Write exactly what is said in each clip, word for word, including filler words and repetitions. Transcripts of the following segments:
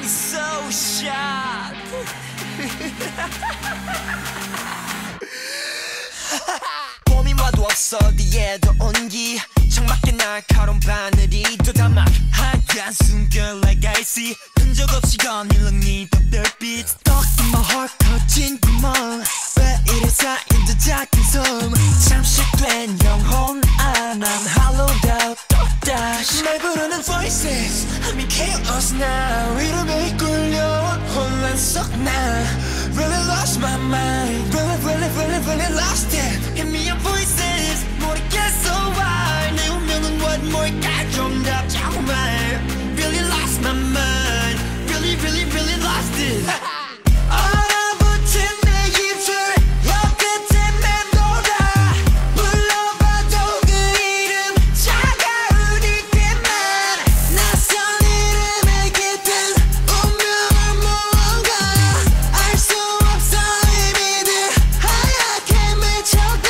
so shocked. 봄이 와도 없어 어디에도 온기 창밖에 날카로운 바늘이 또 담아 하얀 순간 like I see 흔적 없이 거닐는 이 덕들빛 Stuck in my heart 터진 구멍 왜 이래 쌓인 듯 작은 숨 잠식된 영혼 안 난 hollowed out 또다시 날 부르는 voices I'm in chaos now 이름에 이끌려 혼란 속 나 Really lost my mind Really really really really lost it Hit me up voices 모르겠어 why 내 운명은 what 뭘까 좀 답자고 말 Really lost my mind Really really really lost it 얼어붙은 내 입술 혀끝에 맴돌아 불러봐도 그 이름 차가운 이때만 낯선 이름에 깃든 운명을 무언가 알 수 없어 이미들 하얗게 맺혀가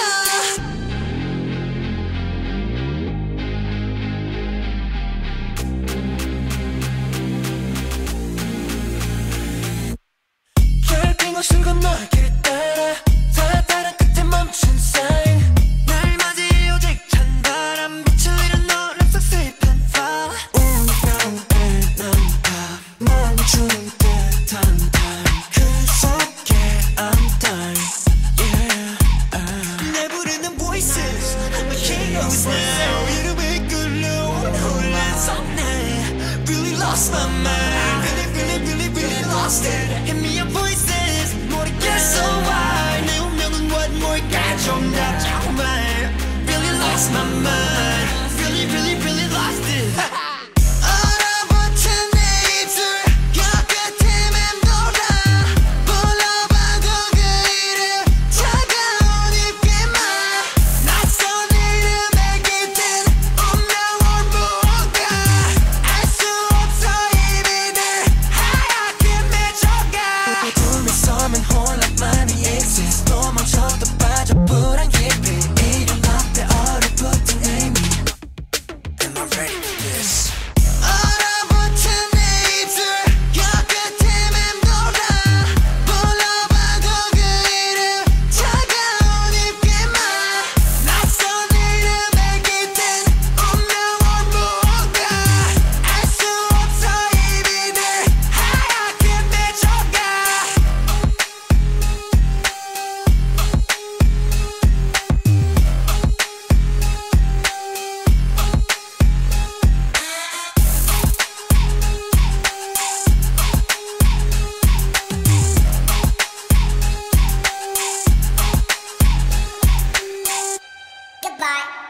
결빙 옷을 건너 길 따라 다 다른 끝에 멈춘 sign 날 맞이 오직 찬바람 빛을 잃은 노란 속 슬픈 fall 운명에 난다 멈춘 듯한 time 그 속에 I'm dying yeah 내 부르는 voices I'm a chaos now 이름에 이끌려온 혼란 속 나 Really lost my mind Really really really really lost it Hit me up voices 모르겠어 why 내 운명은 what 뭘까 좀 답자고 말 Really lost my mind Really really really lost it 얼어붙은 내 입술 혀끝에 맴돌아 불러봐도 그 이름 차가운 입김만 낯선 이름에 깃든 운명을 무언가 알 수 없어 이미들 하얗게 맺혀가 꿈에 서면 혼란만이 exist 도망쳐도 빠져 불안 깊이 이름 앞에 얼어붙은 의미 Am I ready for this? 얼어붙은 내 입술 혀끝에 맴돌아 불러봐도 그 이름 차가운 입김만 낯선 이름에 깃든 운명을 무언가 알 수 없어 이미들 하얗게 맺혀가 Goodbye.